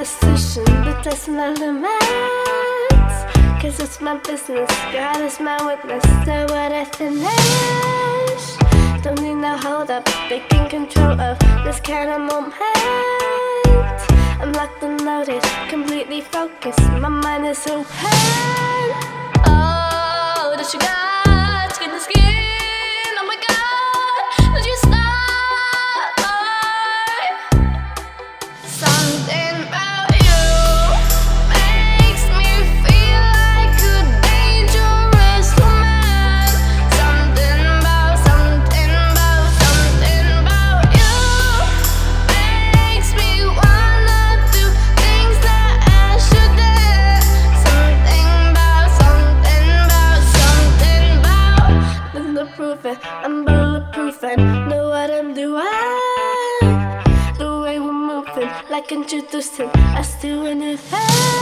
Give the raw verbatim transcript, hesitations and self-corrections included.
decision to test my limits, cause it's my business, God is my witness. So what I finish, don't need no hold up, taking control of this kind of moment. I'm locked and loaded, completely focused, my mind is open. Oh, that you got skin to skin, oh my God, did you stop? Something about you makes me feel like a dangerous woman. Something about, something about, something about you makes me wanna do things that I shouldn't. Something about, something about, something about. There's no proof it, I'm bulletproof and know what I'm doing. The way we're moving, like introducing us to a new thing.